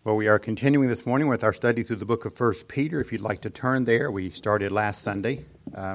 Well, we are continuing this morning with our study through the book of 1 Peter. If you'd like to turn there, we started last Sunday.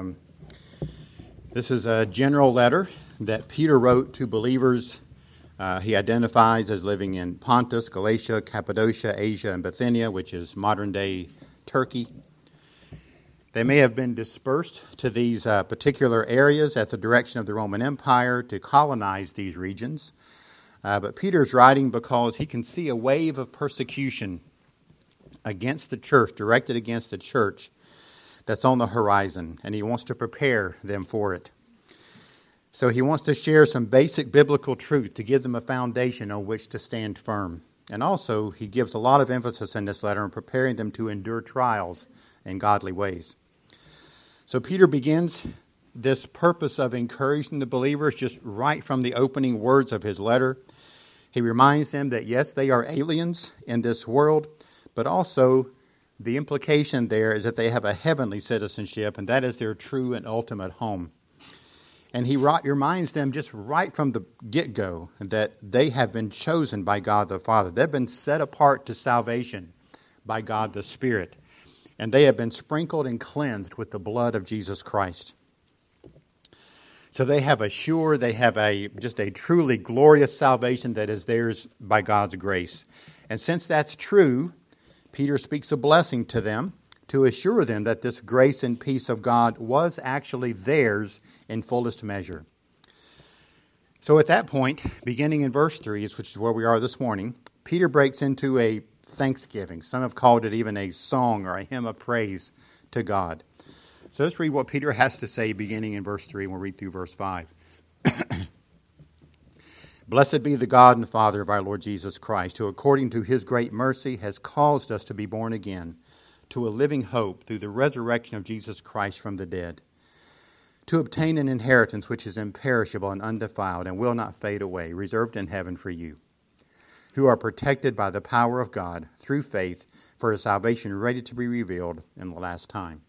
This is a general letter that Peter wrote to believers he identifies as living in Pontus, Galatia, Cappadocia, Asia, and Bithynia, which is modern-day Turkey. They may have been dispersed to these particular areas at the direction of the Roman Empire to colonize these regions. But Peter's writing because he can see a wave of persecution against the church, directed against the church, that's on the horizon, and he wants to prepare them for it. So he wants to share some basic biblical truth to give them a foundation on which to stand firm. And also, he gives a lot of emphasis in this letter on preparing them to endure trials in godly ways. So Peter begins this purpose of encouraging the believers just right from the opening words of his letter. He reminds them that, yes, they are aliens in this world, but also the implication there is that they have a heavenly citizenship, and that is their true and ultimate home. And he reminds them just right from the get-go that they have been chosen by God the Father. They've been set apart to salvation by God the Spirit, and they have been sprinkled and cleansed with the blood of Jesus Christ. So they have just a truly glorious salvation that is theirs by God's grace. And since that's true, Peter speaks a blessing to them to assure them that this grace and peace of God was actually theirs in fullest measure. So at that point, beginning in verse 3, which is where we are this morning, Peter breaks into a thanksgiving. Some have called it even a song or a hymn of praise to God. So let's read what Peter has to say beginning in verse 3, and we'll read through verse 5. Blessed be the God and Father of our Lord Jesus Christ, who according to his great mercy has caused us to be born again to a living hope through the resurrection of Jesus Christ from the dead, to obtain an inheritance which is imperishable and undefiled and will not fade away, reserved in heaven for you, who are protected by the power of God through faith for a salvation ready to be revealed in the last time.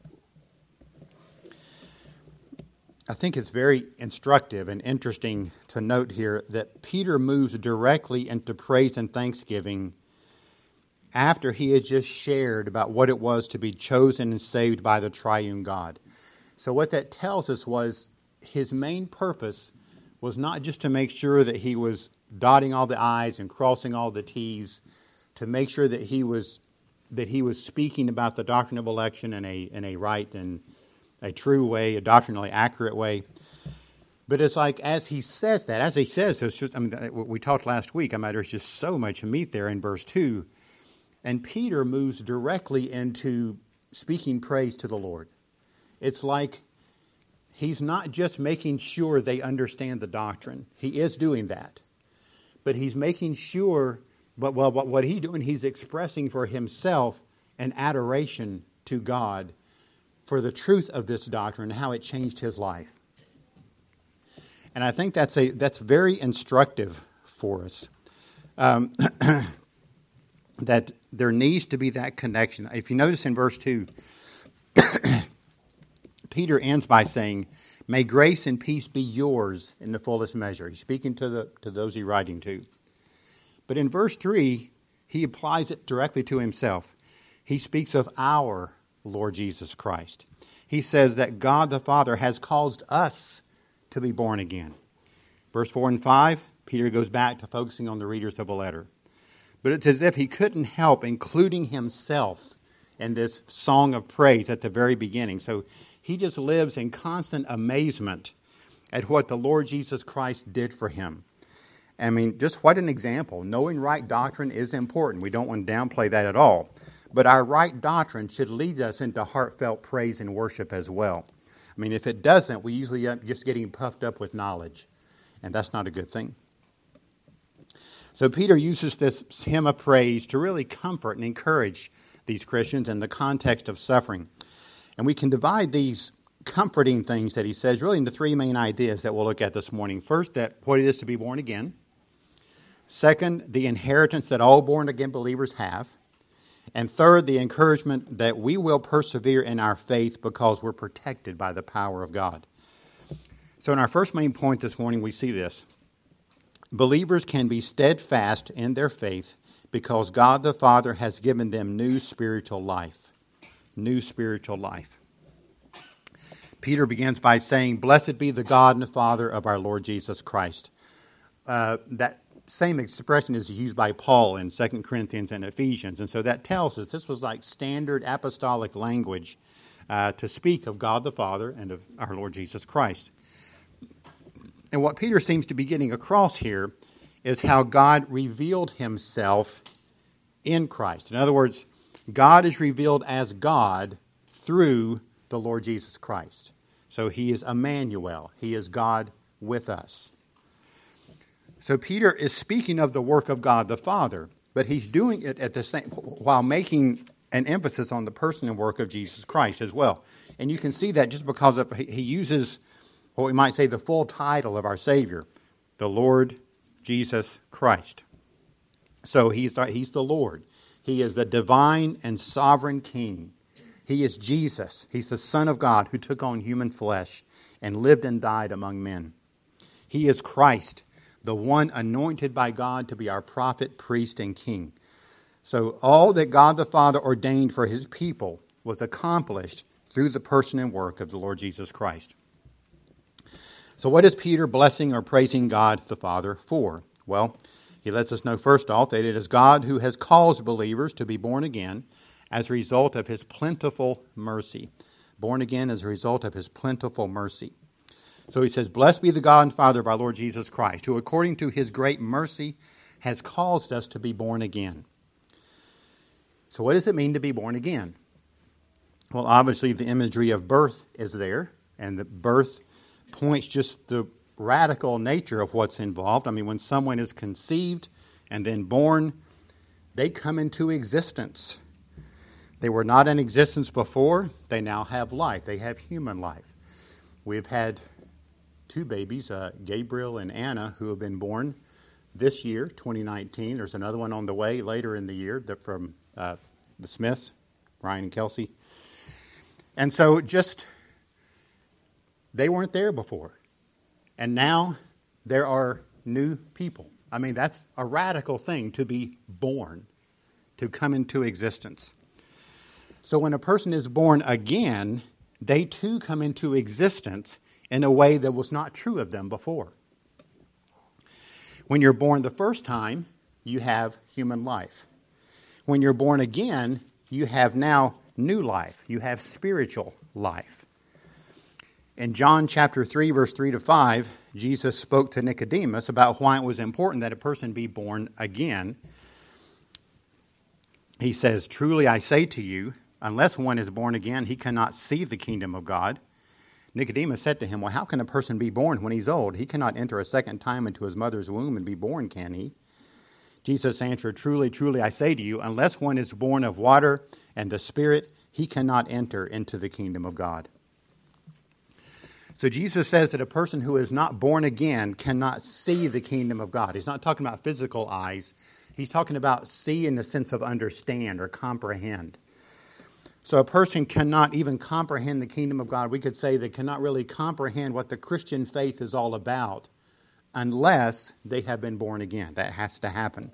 I think it's very instructive and interesting to note here that Peter moves directly into praise and thanksgiving after he had just shared about what it was to be chosen and saved by the triune God. So what that tells us was his main purpose was not just to make sure that he was dotting all the I's and crossing all the T's, to make sure that he was speaking about the doctrine of election in a right and a true way, a doctrinally accurate way. But it's like as he says, it's just, we talked last week, there's just so much meat there in verse 2. And Peter moves directly into speaking praise to the Lord. It's like he's not just making sure they understand the doctrine. He is doing that. But he's making sure, what he's doing, he's expressing for himself an adoration to God for the truth of this doctrine and how it changed his life. And I think that's very instructive for us. That there needs to be that connection. If you notice in verse 2, Peter ends by saying, "May grace and peace be yours in the fullest measure." He's speaking to those he's writing to. But in verse 3, he applies it directly to himself. He speaks of our Lord Jesus Christ. He says that God the Father has caused us to be born again. Verse 4 and 5, Peter goes back to focusing on the readers of a letter. But it's as if he couldn't help including himself in this song of praise at the very beginning. So he just lives in constant amazement at what the Lord Jesus Christ did for him. Just what an example. Knowing right doctrine is important. We don't want to downplay that at all. But our right doctrine should lead us into heartfelt praise and worship as well. If it doesn't, we usually end up just getting puffed up with knowledge. And that's not a good thing. So Peter uses this hymn of praise to really comfort and encourage these Christians in the context of suffering. And we can divide these comforting things that he says really into three main ideas that we'll look at this morning. First, that what it is to be born again. Second, the inheritance that all born-again believers have. And third, the encouragement that we will persevere in our faith because we're protected by the power of God. So in our first main point this morning, we see this. Believers can be steadfast in their faith because God the Father has given them new spiritual life. New spiritual life. Peter begins by saying, "Blessed be the God and the Father of our Lord Jesus Christ." That same expression is used by Paul in 2 Corinthians and Ephesians. And so that tells us this was like standard apostolic language to speak of God the Father and of our Lord Jesus Christ. And what Peter seems to be getting across here is how God revealed himself in Christ. In other words, God is revealed as God through the Lord Jesus Christ. So he is Emmanuel. He is God with us. So Peter is speaking of the work of God the Father, but he's doing it at the same while making an emphasis on the person and work of Jesus Christ as well. And you can see that just because he uses what we might say the full title of our Savior, the Lord Jesus Christ. So he's the Lord. He is the divine and sovereign King. He is Jesus. He's the Son of God who took on human flesh and lived and died among men. He is Christ, the one anointed by God to be our prophet, priest, and king. So all that God the Father ordained for his people was accomplished through the person and work of the Lord Jesus Christ. So what is Peter blessing or praising God the Father for? Well, he lets us know first off that it is God who has caused believers to be born again as a result of his plentiful mercy. Born again as a result of his plentiful mercy. So he says, "Blessed be the God and Father of our Lord Jesus Christ, who according to his great mercy has caused us to be born again." So what does it mean to be born again? Well, obviously the imagery of birth is there, and the birth points just the radical nature of what's involved. I mean, when someone is conceived and then born, they come into existence. They were not in existence before. They now have life. They have human life. We've had two babies, Gabriel and Anna, who have been born this year, 2019. There's another one on the way later in the year from the Smiths, Ryan and Kelsey. And so they weren't there before. And now there are new people. I mean, that's a radical thing to be born, to come into existence. So when a person is born again, they too come into existence in a way that was not true of them before. When you're born the first time, you have human life. When you're born again, you have now new life. You have spiritual life. In John chapter 3, verse 3 to 5, Jesus spoke to Nicodemus about why it was important that a person be born again. He says, "Truly I say to you, unless one is born again, he cannot see the kingdom of God." Nicodemus said to him, "Well, how can a person be born when he's old? He cannot enter a second time into his mother's womb and be born, can he?" Jesus answered, "Truly, truly, I say to you, unless one is born of water and the Spirit, he cannot enter into the kingdom of God." So Jesus says that a person who is not born again cannot see the kingdom of God. He's not talking about physical eyes. He's talking about see in the sense of understand or comprehend. So a person cannot even comprehend the kingdom of God. We could say they cannot really comprehend what the Christian faith is all about unless they have been born again. That has to happen.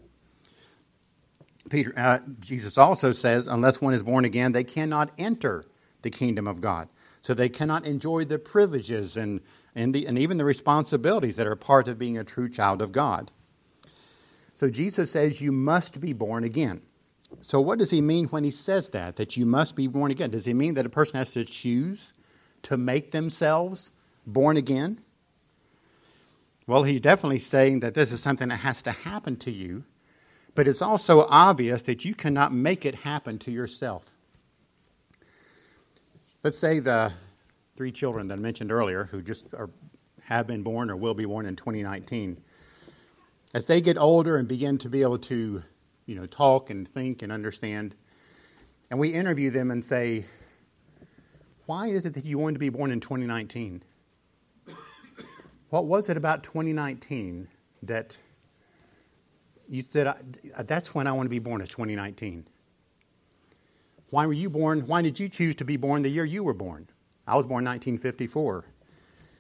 Jesus also says, unless one is born again, they cannot enter the kingdom of God. So they cannot enjoy the privileges and even the responsibilities that are part of being a true child of God. So Jesus says you must be born again. So what does he mean when he says that you must be born again? Does he mean that a person has to choose to make themselves born again? Well, he's definitely saying that this is something that has to happen to you, but it's also obvious that you cannot make it happen to yourself. Let's say the 3 children that I mentioned earlier who have been born or will be born in 2019. As they get older and begin to be able to, talk and think and understand, and we interview them and say, "Why is it that you wanted to be born in 2019? What was it about 2019 that you said, that's when I want to be born, is 2019? Why were you born? Why did you choose to be born the year you were born? I was born in 1954.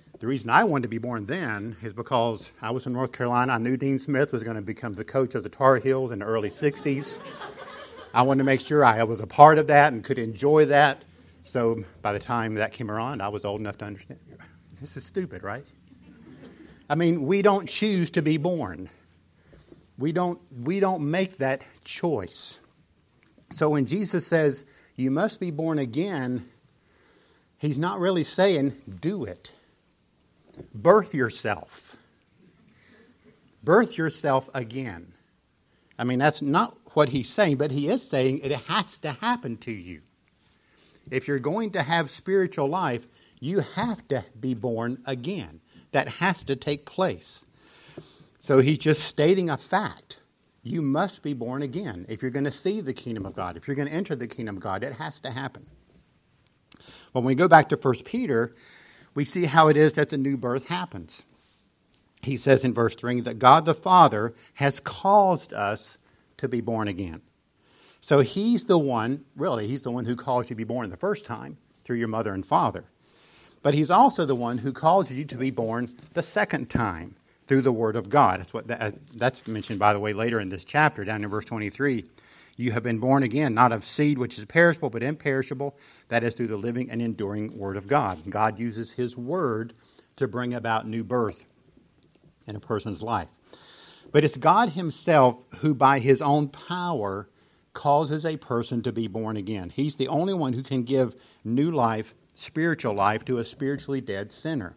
The reason I wanted to be born then is because I was in North Carolina. I knew Dean Smith was going to become the coach of the Tar Heels in the early 60s. I wanted to make sure I was a part of that and could enjoy that. So by the time that came around, I was old enough to understand. This is stupid, right? I mean, we don't choose to be born. We don't make that choice. So when Jesus says, you must be born again, he's not really saying, do it. Birth yourself. Birth yourself again. I mean, that's not what he's saying, but he is saying it has to happen to you. If you're going to have spiritual life, you have to be born again. That has to take place. So he's just stating a fact. You must be born again. If you're going to see the kingdom of God, if you're going to enter the kingdom of God, it has to happen. When we go back to 1 Peter, we see how it is that the new birth happens. He says in verse 3 that God the Father has caused us to be born again. So he's the one who caused you to be born the first time through your mother and father. But he's also the one who causes you to be born the second time through the word of God. That's mentioned, by the way, later in this chapter, down in verse 23. You have been born again, not of seed which is perishable, but imperishable. That is through the living and enduring word of God. God uses his word to bring about new birth in a person's life. But it's God himself who, by his own power, causes a person to be born again. He's the only one who can give new life, spiritual life, to a spiritually dead sinner.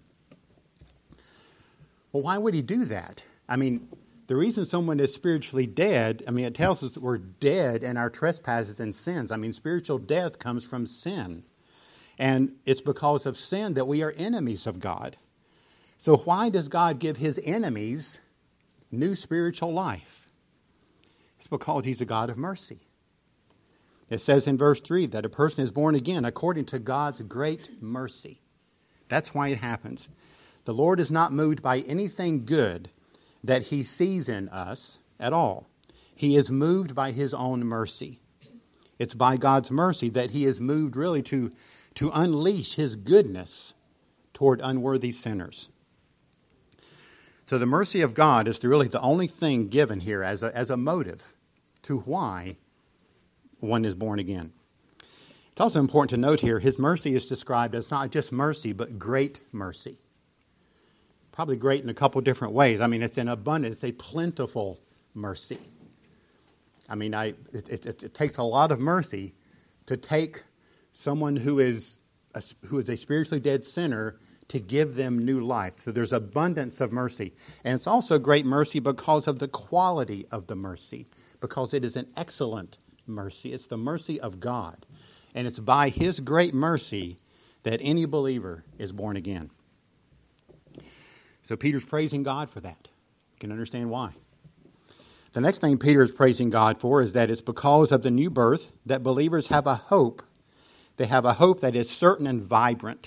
Well, why would he do that? I mean, the reason someone is spiritually dead, it tells us that we're dead in our trespasses and sins. Spiritual death comes from sin. And it's because of sin that we are enemies of God. So why does God give his enemies new spiritual life? It's because he's a God of mercy. It says in verse 3 that a person is born again according to God's great mercy. That's why it happens. The Lord is not moved by anything good that he sees in us at all. He is moved by his own mercy. It's by God's mercy that he is moved really to unleash his goodness toward unworthy sinners. So the mercy of God is really the only thing given here as a motive to why one is born again. It's also important to note here, his mercy is described as not just mercy, but great mercy. Probably great in a couple different ways. It's an abundant, it's a plentiful mercy. It takes a lot of mercy to take someone who is a spiritually dead sinner to give them new life. So there's abundance of mercy. And it's also great mercy because of the quality of the mercy, because it is an excellent mercy. It's the mercy of God. And it's by his great mercy that any believer is born again. So Peter's praising God for that. You can understand why. The next thing Peter is praising God for is that it's because of the new birth that believers have a hope. They have a hope that is certain and vibrant.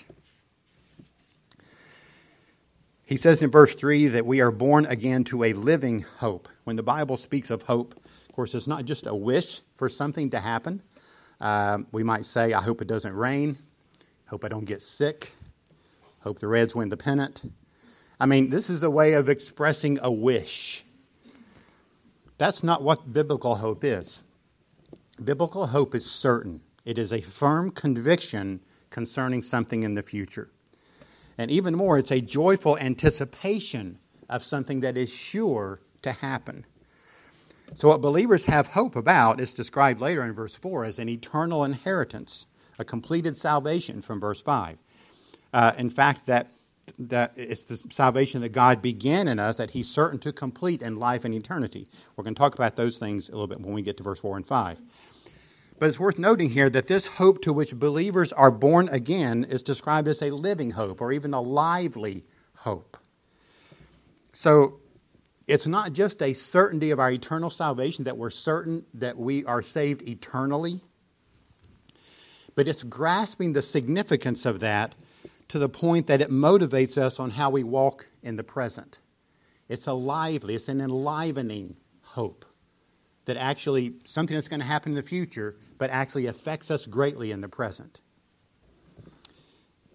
He says in verse 3 that we are born again to a living hope. When the Bible speaks of hope, of course, it's not just a wish for something to happen. We might say, I hope it doesn't rain. Hope I don't get sick. Hope the Reds win the pennant. This is a way of expressing a wish. That's not what biblical hope is. Biblical hope is certain. It is a firm conviction concerning something in the future. And even more, it's a joyful anticipation of something that is sure to happen. So what believers have hope about is described later in verse 4 as an eternal inheritance, a completed salvation from verse 5. In fact, that it's the salvation that God began in us that he's certain to complete in life and eternity. We're going to talk about those things a little bit when we get to verse 4 and 5. But it's worth noting here that this hope to which believers are born again is described as a living hope or even a lively hope. So it's not just a certainty of our eternal salvation, that we're certain that we are saved eternally, but it's grasping the significance of that to the point that it motivates us on how we walk in the present. It's it's an enlivening hope that actually something that's going to happen in the future, but actually affects us greatly in the present.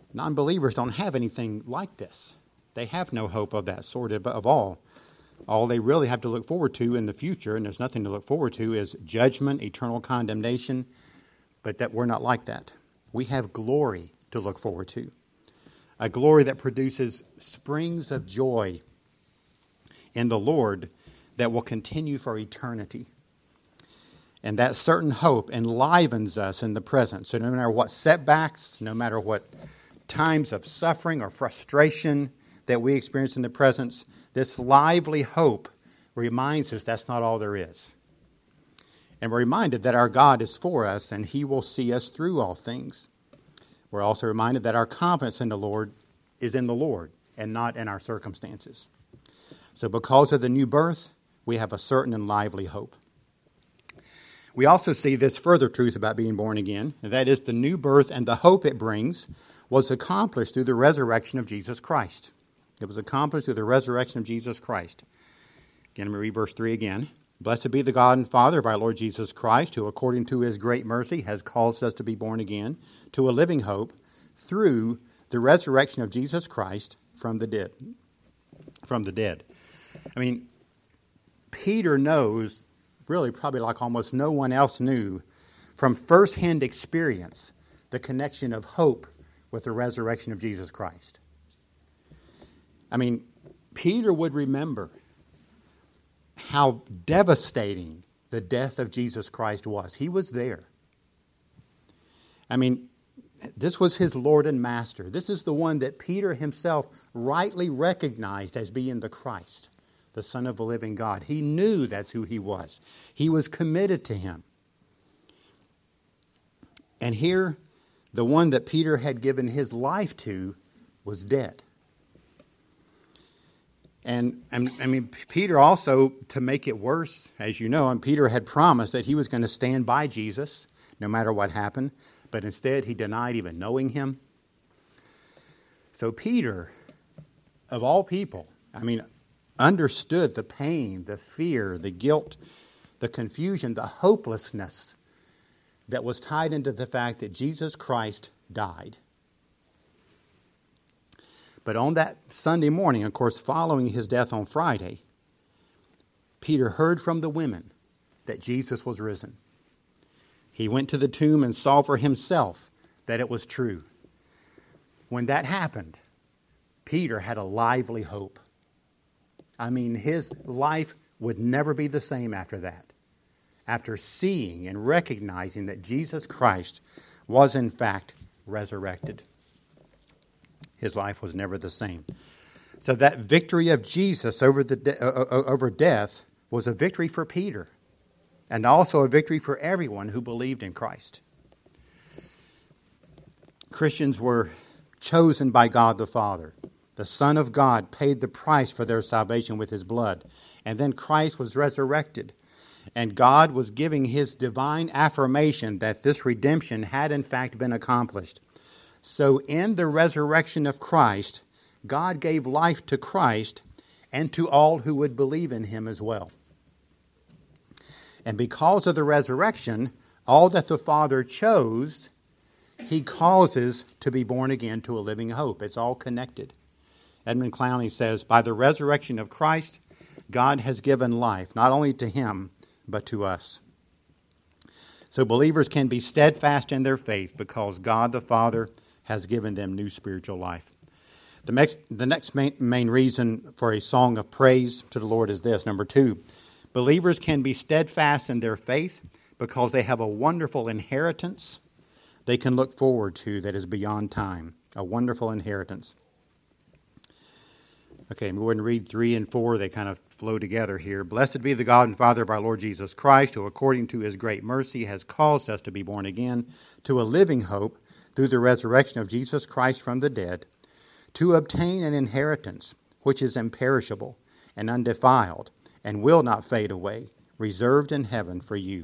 Non-believers don't have anything like this. They have no hope of that sort of all. All they really have to look forward to in the future, and there's nothing to look forward to, is judgment, eternal condemnation, but that we're not like that. We have glory to look forward to, a glory that produces springs of joy in the Lord that will continue for eternity. And that certain hope enlivens us in the present. So no matter what setbacks, no matter what times of suffering or frustration that we experience in the present, this lively hope reminds us that's not all there is. And we're reminded that our God is for us and He will see us through all things. We're also reminded that our confidence in the Lord is in the Lord and not in our circumstances. So because of the new birth, we have a certain and lively hope. We also see this further truth about being born again, and that is the new birth and the hope it brings was accomplished through the resurrection of Jesus Christ. It was accomplished through the resurrection of Jesus Christ. Again, let me read verse 3 again. Blessed be the God and Father of our Lord Jesus Christ, who according to His great mercy has caused us to be born again to a living hope through the resurrection of Jesus Christ from the dead. I mean, Peter knows, really probably like almost no one else knew, from firsthand experience, the connection of hope with the resurrection of Jesus Christ. I mean, Peter would remember how devastating the death of Jesus Christ was. He was there. I mean, this was his Lord and Master. This is the one that Peter himself rightly recognized as being the Christ, the Son of the living God. He knew that's who He was. He was committed to Him. And here, the one that Peter had given his life to was dead. And I mean, Peter also, to make it worse, as you know, and Peter had promised that he was going to stand by Jesus no matter what happened, but instead he denied even knowing Him. So Peter, of all people, I mean, understood the pain, the fear, the guilt, the confusion, the hopelessness that was tied into the fact that Jesus Christ died. But on that Sunday morning, of course, following His death on Friday, Peter heard from the women that Jesus was risen. He went to the tomb and saw for himself that it was true. When that happened, Peter had a lively hope. I mean, his life would never be the same after that. After seeing and recognizing that Jesus Christ was in fact resurrected. His life was never the same. So that victory of Jesus over death was a victory for Peter, and also a victory for everyone who believed in Christ. Christians were chosen by God the Father. The Son of God paid the price for their salvation with His blood. And then Christ was resurrected. And God was giving His divine affirmation that this redemption had in fact been accomplished. So in the resurrection of Christ, God gave life to Christ and to all who would believe in Him as well. And because of the resurrection, all that the Father chose, He causes to be born again to a living hope. It's all connected. Edmund Clowney says, by the resurrection of Christ, God has given life, not only to Him, but to us. So believers can be steadfast in their faith because God the Father has given them new spiritual life. The next main reason for a song of praise to the Lord is this. Number 2, believers can be steadfast in their faith because they have a wonderful inheritance they can look forward to that is beyond time. A wonderful inheritance. Okay, we're going to read 3 and 4. They kind of flow together here. Blessed be the God and Father of our Lord Jesus Christ, who according to His great mercy has caused us to be born again to a living hope through the resurrection of Jesus Christ from the dead, to obtain an inheritance which is imperishable and undefiled and will not fade away, reserved in heaven for you.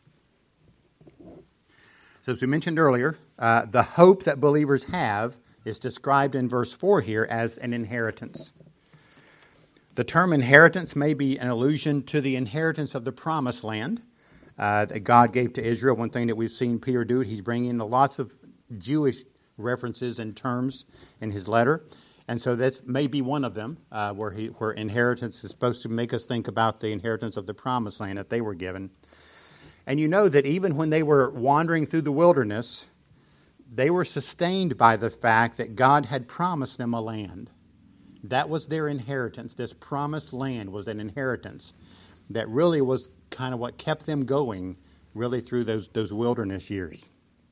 So as we mentioned earlier, the hope that believers have is described in verse 4 here as an inheritance. The term inheritance may be an allusion to the inheritance of the promised land that God gave to Israel. One thing that we've seen Peter do, he's bringing in lots of Jewish references and terms in his letter. And so that may be one of them, where inheritance is supposed to make us think about the inheritance of the promised land that they were given. And you know that even when they were wandering through the wilderness, they were sustained by the fact that God had promised them a land. That was their inheritance. This promised land was an inheritance that really was kind of what kept them going really through those wilderness years.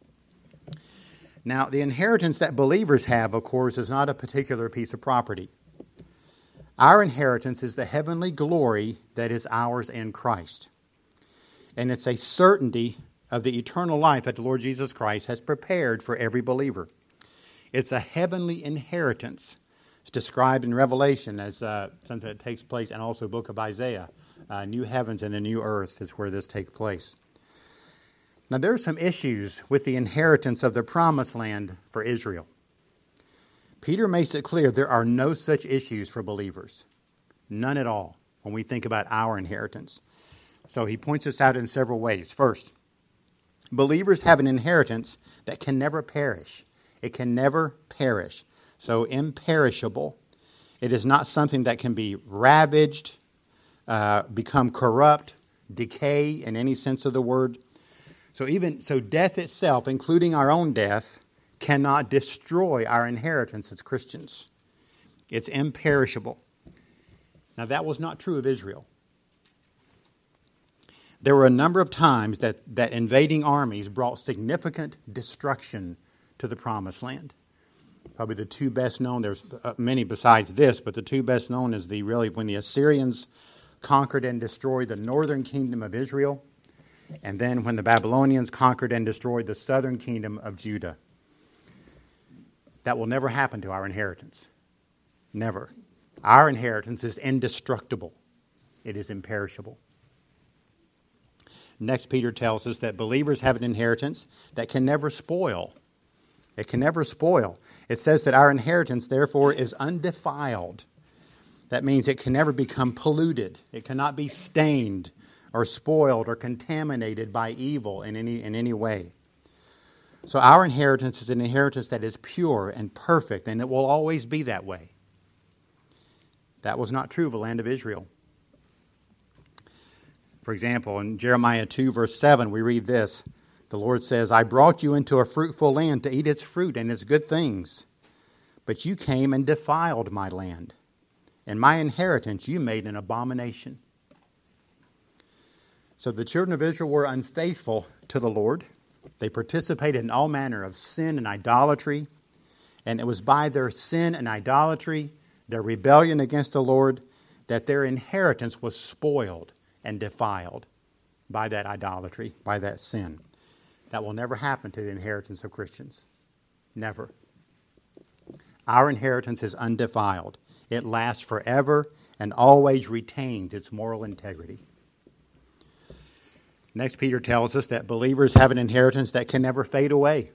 Now, the inheritance that believers have, of course, is not a particular piece of property. Our inheritance is the heavenly glory that is ours in Christ. And it's a certainty of the eternal life that the Lord Jesus Christ has prepared for every believer. It's a heavenly inheritance. It's described in Revelation as something that takes place, and also the book of Isaiah. New heavens and the new earth is where this takes place. Now, there are some issues with the inheritance of the promised land for Israel. Peter makes it clear there are no such issues for believers. None at all when we think about our inheritance. So he points this out in several ways. First, believers have an inheritance that can never perish. It can never perish. So imperishable. It is not something that can be ravaged, become corrupt, decay in any sense of the word. So death itself, including our own death, cannot destroy our inheritance as Christians. It's imperishable. Now, that was not true of Israel. There were a number of times that invading armies brought significant destruction to the promised land. Probably the two best known, there's many besides this, but the two best known is when the Assyrians conquered and destroyed the northern kingdom of Israel, and then when the Babylonians conquered and destroyed the southern kingdom of Judah. That will never happen to our inheritance. Never. Our inheritance is indestructible. It is imperishable. Next, Peter tells us that believers have an inheritance that can never spoil. It can never spoil. It says that our inheritance, therefore, is undefiled. That means it can never become polluted. It cannot be stained or spoiled or contaminated by evil in any way. So our inheritance is an inheritance that is pure and perfect, and it will always be that way. That was not true of the land of Israel. For example, in Jeremiah 2, verse 7, we read this. The Lord says, I brought you into a fruitful land to eat its fruit and its good things. But you came and defiled my land, and my inheritance you made an abomination. So the children of Israel were unfaithful to the Lord. They participated in all manner of sin and idolatry. And it was by their sin and idolatry, their rebellion against the Lord, that their inheritance was spoiled and defiled by that idolatry, by that sin. That will never happen to the inheritance of Christians. Never. Our inheritance is undefiled. It lasts forever and always retains its moral integrity. Next, Peter tells us that believers have an inheritance that can never fade away.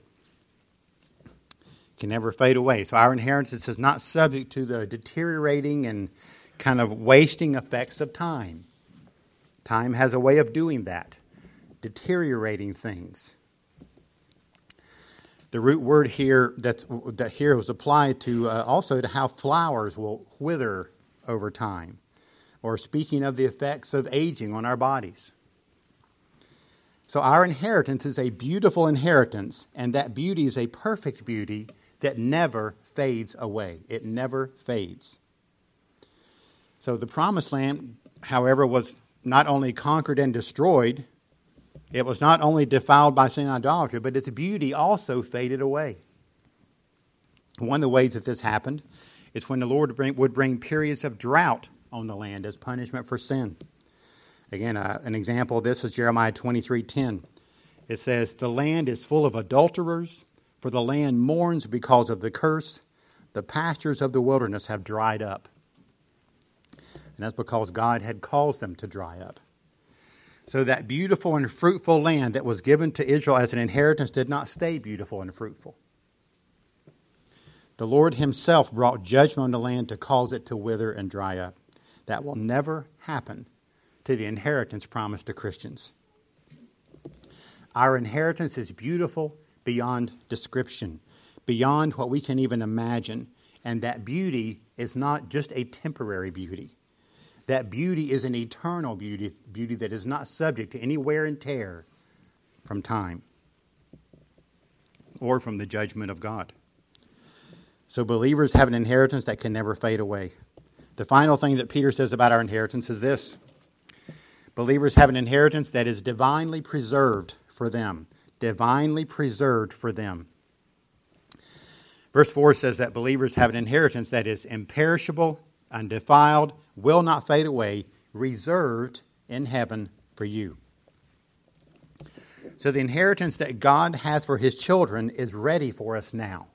Can never fade away. So our inheritance is not subject to the deteriorating and kind of wasting effects of time. Time has a way of doing that, deteriorating things. The root word here that here was applied to also to how flowers will wither over time, or speaking of the effects of aging on our bodies. So our inheritance is a beautiful inheritance, and that beauty is a perfect beauty that never fades away. It never fades. So the promised land, however, was not only conquered and destroyed, it was not only defiled by sin and idolatry, but its beauty also faded away. One of the ways that this happened is when the Lord would bring periods of drought on the land as punishment for sin. Again, an example of this is Jeremiah 23:10. It says, the land is full of adulterers, for the land mourns because of the curse. The pastures of the wilderness have dried up. And that's because God had caused them to dry up. So that beautiful and fruitful land that was given to Israel as an inheritance did not stay beautiful and fruitful. The Lord himself brought judgment on the land to cause it to wither and dry up. That will never happen to the inheritance promised to Christians. Our inheritance is beautiful beyond description. beyond what we can even imagine. And that beauty is not just a temporary beauty. That beauty is an eternal beauty that is not subject to any wear and tear from time or from the judgment of God. So believers have an inheritance that can never fade away. The final thing that Peter says about our inheritance is this. Believers have an inheritance that is divinely preserved for them. Divinely preserved for them. Verse 4 says that believers have an inheritance that is imperishable, undefiled, will not fade away, reserved in heaven for you. So the inheritance that God has for His children is ready for us now.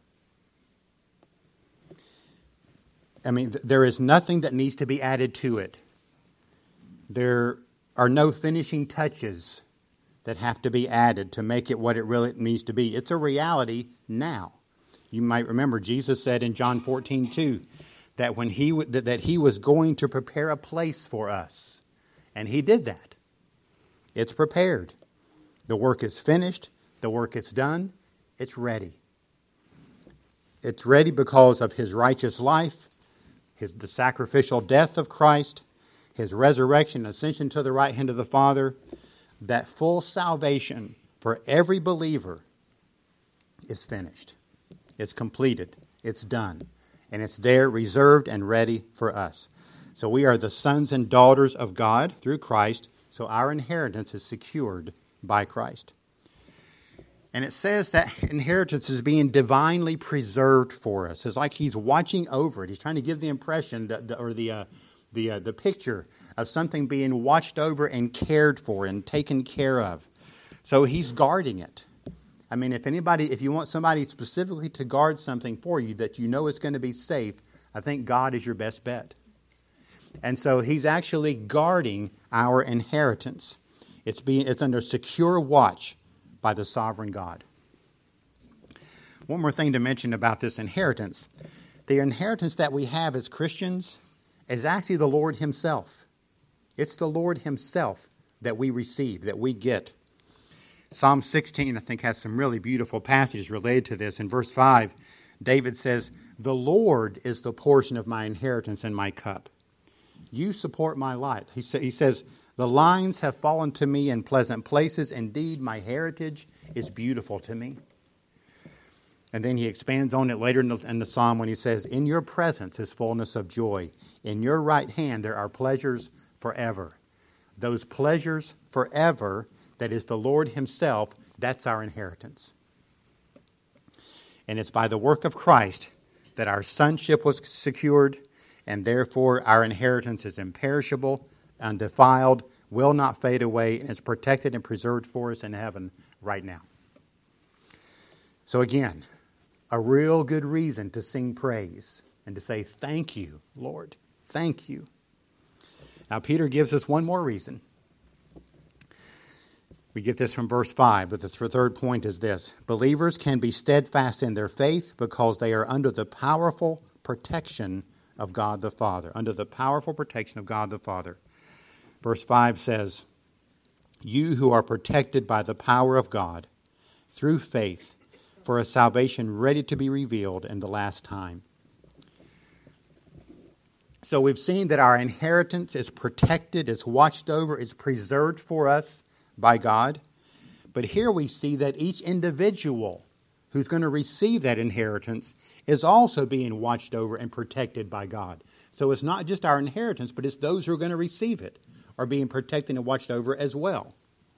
I mean, there is nothing that needs to be added to it. There are no finishing touches that have to be added to make it what it really needs to be. It's a reality now. You might remember Jesus said in John 14:2 that when he was going to prepare a place for us, and He did that. It's prepared. The work is finished. The work is done. It's ready. It's ready because of His righteous life, the sacrificial death of Christ, His resurrection, ascension to the right hand of the Father. That full salvation for every believer is finished. It's completed. It's done. And it's there reserved and ready for us. So we are the sons and daughters of God through Christ. So our inheritance is secured by Christ. And it says that inheritance is being divinely preserved for us. It's like He's watching over it. He's trying to give the impression the picture of something being watched over and cared for and taken care of. So He's guarding it. I mean, if you want somebody specifically to guard something for you that you know is going to be safe, I think God is your best bet. And so He's actually guarding our inheritance. It's under secure watch by the sovereign God. One more thing to mention about this inheritance. The inheritance that we have as Christians is actually the Lord Himself. It's the Lord Himself that we receive, that we get. Psalm 16, I think, has some really beautiful passages related to this. In verse 5, David says, "The Lord is the portion of my inheritance and my cup. You support my life." He says, "The lines have fallen to me in pleasant places. Indeed, my heritage is beautiful to me." And then he expands on it later in the psalm when he says, "In your presence is fullness of joy. In your right hand there are pleasures forever." Those pleasures forever, that is the Lord Himself, that's our inheritance. And it's by the work of Christ that our sonship was secured, and therefore our inheritance is imperishable, undefiled, will not fade away, and is protected and preserved for us in heaven right now. So again, a real good reason to sing praise and to say, "Thank you, Lord. Thank you." Now, Peter gives us one more reason. We get this from verse 5, but the third point is this. Believers can be steadfast in their faith because they are under the powerful protection of God the Father. Under the powerful protection of God the Father. Verse 5 says, "You who are protected by the power of God through faith for a salvation ready to be revealed in the last time." So we've seen that our inheritance is protected, is watched over, is preserved for us by God. But here we see that each individual who's going to receive that inheritance is also being watched over and protected by God. So it's not just our inheritance, but it's those who are going to receive it are being protected and watched over as well.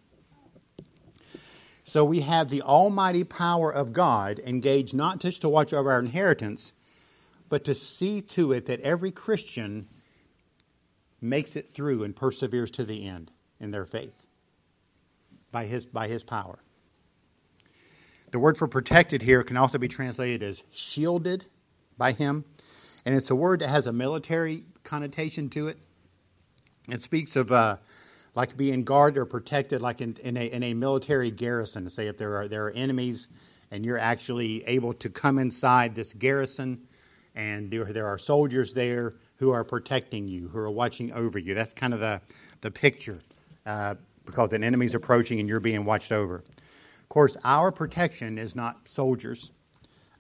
So we have the almighty power of God engaged not just to watch over our inheritance, but to see to it that every Christian makes it through and perseveres to the end in their faith by his power. The word for protected here can also be translated as shielded by Him. And it's a word that has a military connotation to it. It speaks of like being guarded or protected like in a military garrison. Say if there are enemies and you're actually able to come inside this garrison and there are soldiers there who are protecting you, who are watching over you. That's kind of the picture because an enemy's approaching and you're being watched over. Of course, our protection is not soldiers.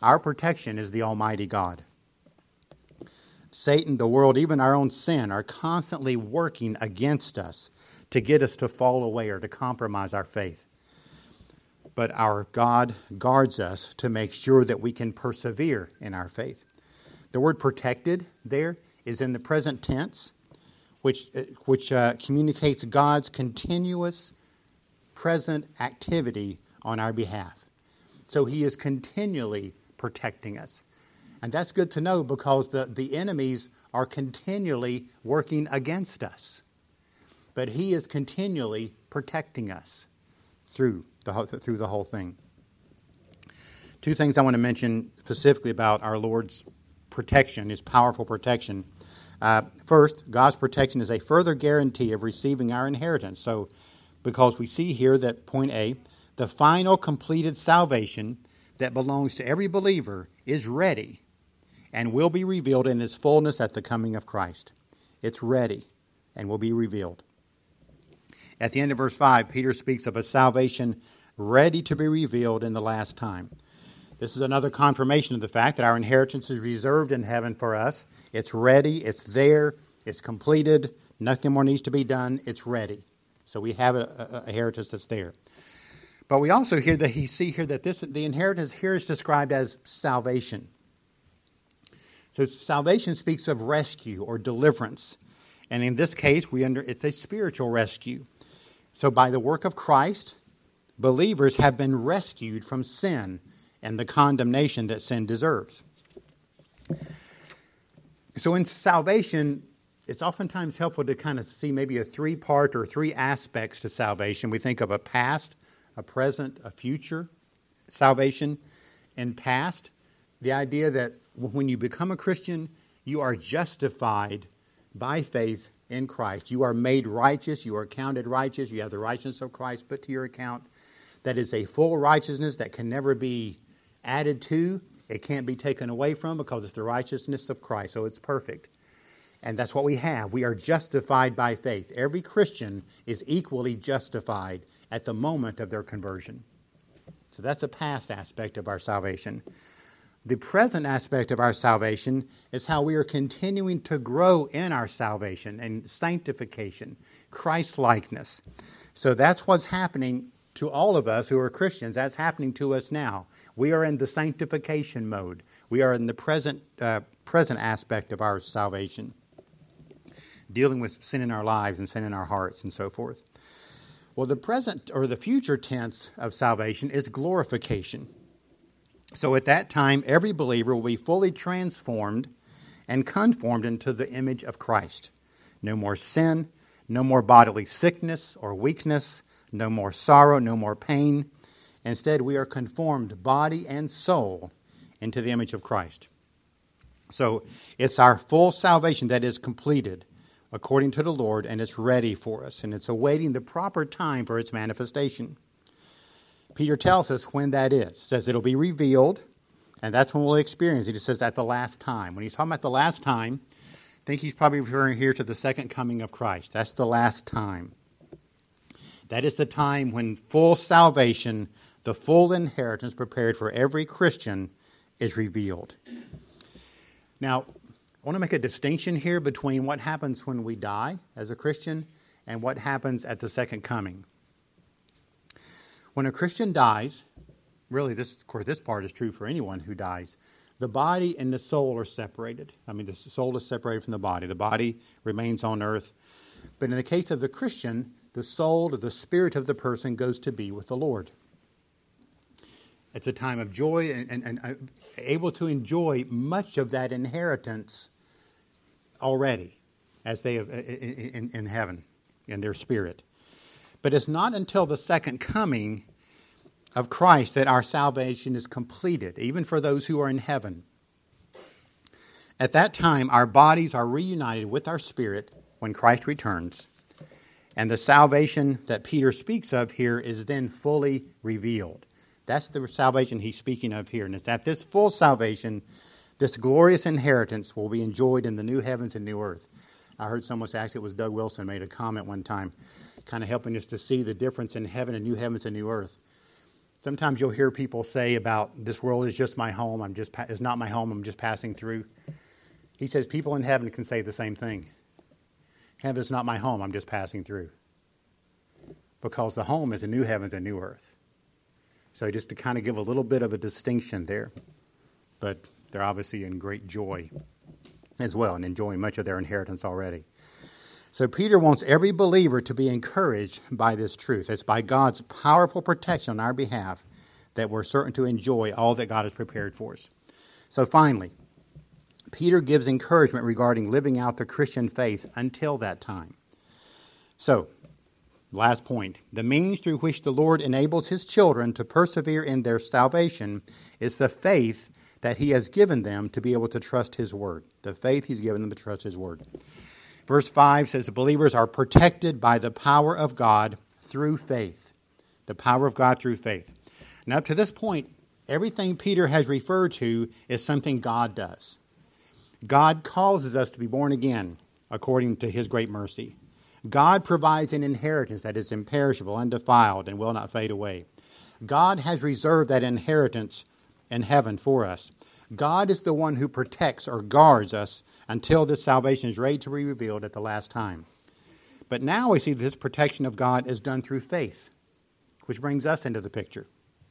Our protection is the Almighty God. Satan, the world, even our own sin are constantly working against us to get us to fall away or to compromise our faith. But our God guards us to make sure that we can persevere in our faith. The word protected there is in the present tense, which communicates God's continuous present activity on our behalf. So he is continually protecting us. And that's good to know because the enemies are continually working against us. But he is continually protecting us through the whole thing. Two things I want to mention specifically about our Lord's protection, his powerful protection. First, God's protection is a further guarantee of receiving our inheritance. So, because we see here that point A, the final completed salvation that belongs to every believer is ready and will be revealed in its fullness at the coming of Christ. It's ready and will be revealed. At the end of verse 5, Peter speaks of a salvation ready to be revealed in the last time. This is another confirmation of the fact that our inheritance is reserved in heaven for us. It's ready, it's there, it's completed, nothing more needs to be done, it's ready. So we have a inheritance that's there. But we also see here that the inheritance here is described as salvation. So salvation speaks of rescue or deliverance. And in this case, it's a spiritual rescue. So by the work of Christ, believers have been rescued from sin and the condemnation that sin deserves. So in salvation, it's oftentimes helpful to kind of see maybe a three-part or three aspects to salvation. We think of a past, a present, a future salvation. In past, the idea that when you become a Christian, you are justified by faith in Christ. You are made righteous. You are counted righteous. You have the righteousness of Christ put to your account. That is a full righteousness that can never be added to. It can't be taken away from because it's the righteousness of Christ. So it's perfect. And that's what we have. We are justified by faith. Every Christian is equally justified at the moment of their conversion. So that's a past aspect of our salvation. The present aspect of our salvation is how we are continuing to grow in our salvation and sanctification, Christ-likeness. So that's what's happening to all of us who are Christians. That's happening to us now. We are in the sanctification mode. We are in the present aspect of our salvation, dealing with sin in our lives and sin in our hearts and so forth. Well, the present or the future tense of salvation is glorification. So at that time, every believer will be fully transformed and conformed into the image of Christ. No more sin, no more bodily sickness or weakness, no more sorrow, no more pain. Instead, we are conformed body and soul into the image of Christ. So it's our full salvation that is completed according to the Lord, and it's ready for us, and it's awaiting the proper time for its manifestation. Peter tells us when that is. He says it'll be revealed, and that's when we'll experience it. He says at the last time. When he's talking about the last time, I think he's probably referring here to the second coming of Christ. That's the last time. That is the time when full salvation, the full inheritance prepared for every Christian, is revealed. Now, I want to make a distinction here between what happens when we die as a Christian and what happens at the second coming. When a Christian dies, really this part is true for anyone who dies, the body and the soul are separated. I mean, the soul is separated from the body. The body remains on earth. But in the case of the Christian, the soul or the spirit of the person goes to be with the Lord. It's a time of joy and able to enjoy much of that inheritance already as they have in heaven, in their spirit. But it's not until the second coming of Christ that our salvation is completed, even for those who are in heaven. At that time, our bodies are reunited with our spirit when Christ returns, and the salvation that Peter speaks of here is then fully revealed. That's the salvation he's speaking of here. And it's at this full salvation, this glorious inheritance will be enjoyed in the new heavens and new earth. I heard someone say, actually it was Doug Wilson, made a comment one time, kind of helping us to see the difference in heaven and new heavens and new earth. Sometimes you'll hear people say about this world is just my home. It's not my home. I'm just passing through. He says people in heaven can say the same thing. Heaven is not my home. I'm just passing through. Because the home is a new heavens and new earth. So just to kind of give a little bit of a distinction there. But they're obviously in great joy as well and enjoying much of their inheritance already. So Peter wants every believer to be encouraged by this truth. It's by God's powerful protection on our behalf that we're certain to enjoy all that God has prepared for us. So finally, Peter gives encouragement regarding living out the Christian faith until that time. So, last point, the means through which the Lord enables his children to persevere in their salvation is the faith that he has given them to be able to trust his word. The faith he's given them to trust his word. Verse 5 says the believers are protected by the power of God through faith. The power of God through faith. Now up to this point, everything Peter has referred to is something God does. God causes us to be born again according to his great mercy. God provides an inheritance that is imperishable, undefiled, and will not fade away. God has reserved that inheritance in heaven for us. God is the one who protects or guards us until this salvation is ready to be revealed at the last time. But now we see this protection of God is done through faith, which brings us into the picture.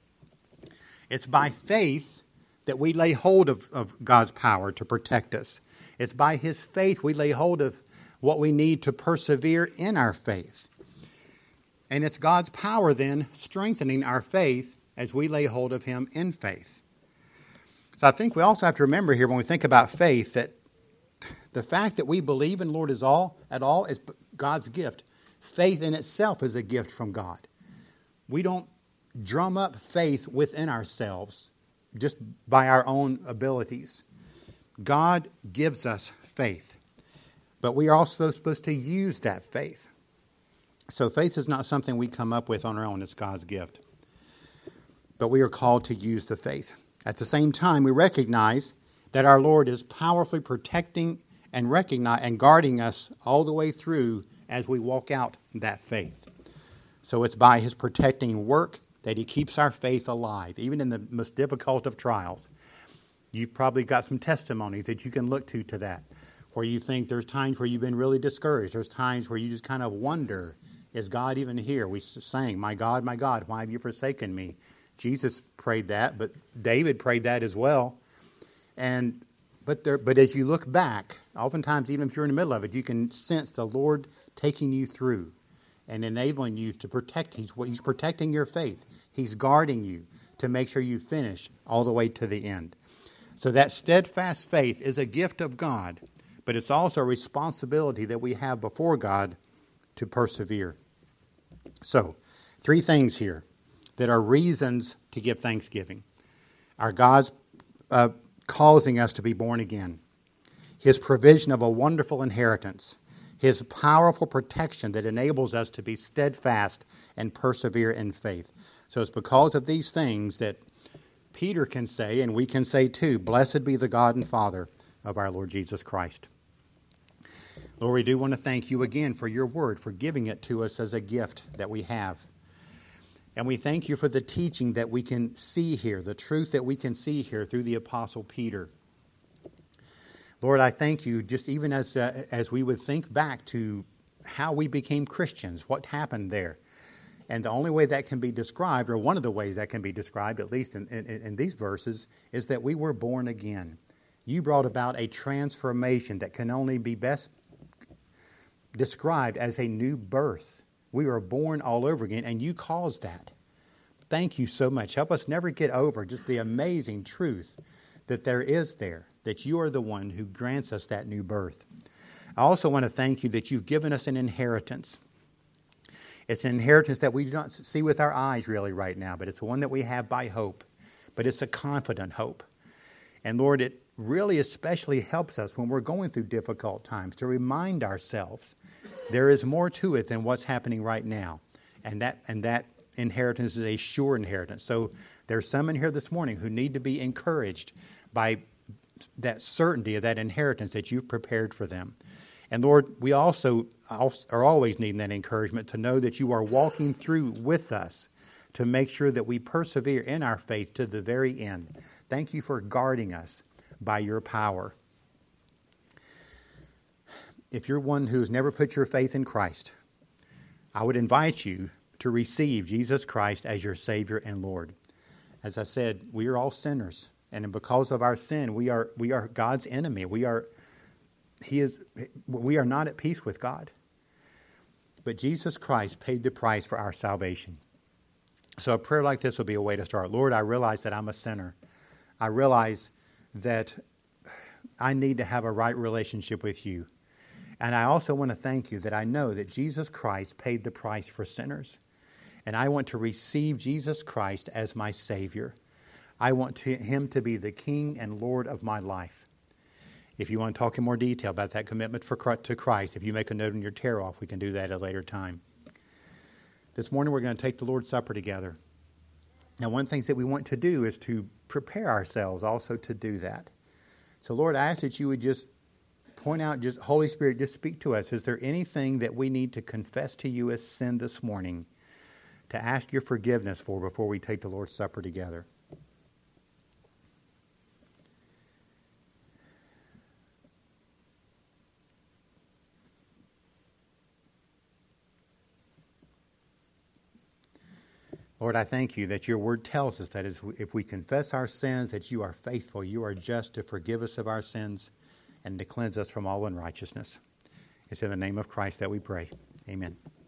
It's by faith that we lay hold of God's power to protect us. It's by his faith we lay hold of what we need to persevere in our faith. And it's God's power then strengthening our faith as we lay hold of him in faith. So I think we also have to remember here when we think about faith that the fact that we believe in the Lord is God's gift. Faith in itself is a gift from God. We don't drum up faith within ourselves just by our own abilities. God gives us faith. But we are also supposed to use that faith. So faith is not something we come up with on our own. It's God's gift. But we are called to use the faith. At the same time, we recognize that our Lord is powerfully protecting and guarding us all the way through as we walk out that faith. So it's by his protecting work that he keeps our faith alive, even in the most difficult of trials. You've probably got some testimonies that you can look to that, where you think there's times where you've been really discouraged. There's times where you just kind of wonder, is God even here? We sang, my God, why have you forsaken me? Jesus prayed that, but David prayed that as well. But as you look back, oftentimes even if you're in the middle of it, you can sense the Lord taking you through and enabling you to protect. He's protecting your faith. He's guarding you to make sure you finish all the way to the end. So that steadfast faith is a gift of God, but it's also a responsibility that we have before God to persevere. So, 3 things here that are reasons to give thanksgiving. Our God's causing us to be born again. His provision of a wonderful inheritance. His powerful protection that enables us to be steadfast and persevere in faith. So it's because of these things that Peter can say, and we can say too, blessed be the God and Father of our Lord Jesus Christ. Lord, we do want to thank you again for your word, for giving it to us as a gift that we have. And we thank you for the teaching that we can see here, the truth that we can see here through the Apostle Peter. Lord, I thank you just even as we would think back to how we became Christians, what happened there. And the only way that can be described, or one of the ways that can be described, at least in these verses, is that we were born again. You brought about a transformation that can only be best described as a new birth. We were born all over again, and you caused that. Thank you so much. Help us never get over just the amazing truth that there is there, that you are the one who grants us that new birth. I also want to thank you that you've given us an inheritance. It's an inheritance that we do not see with our eyes really right now, but it's one that we have by hope. But it's a confident hope. And Lord, it really especially helps us when we're going through difficult times to remind ourselves there is more to it than what's happening right now. And that inheritance is a sure inheritance. So there's some in here this morning who need to be encouraged by that certainty of that inheritance that you've prepared for them. And Lord, we also are always needing that encouragement to know that you are walking through with us to make sure that we persevere in our faith to the very end. Thank you for guarding us by your power. If you're one who's never put your faith in Christ, I would invite you to receive Jesus Christ as your Savior and Lord. As I said, we are all sinners, and because of our sin, we are God's enemy. We are not at peace with God. But Jesus Christ paid the price for our salvation. So a prayer like this will be a way to start. Lord, I realize that I'm a sinner. I realize that I need to have a right relationship with you. And I also want to thank you that I know that Jesus Christ paid the price for sinners. And I want to receive Jesus Christ as my Savior. I want Him to be the King and Lord of my life. If you want to talk in more detail about that commitment to Christ, if you make a note on your tear-off, we can do that at a later time. This morning we're going to take the Lord's Supper together. Now, one of the things that we want to do is to prepare ourselves also to do that. So, Lord, I ask that you would just point out, Holy Spirit, just speak to us. Is there anything that we need to confess to you as sin this morning, to ask your forgiveness for before we take the Lord's Supper together? Lord, I thank you that your word tells us that if we confess our sins, that you are faithful, you are just to forgive us of our sins and to cleanse us from all unrighteousness. It's in the name of Christ that we pray. Amen.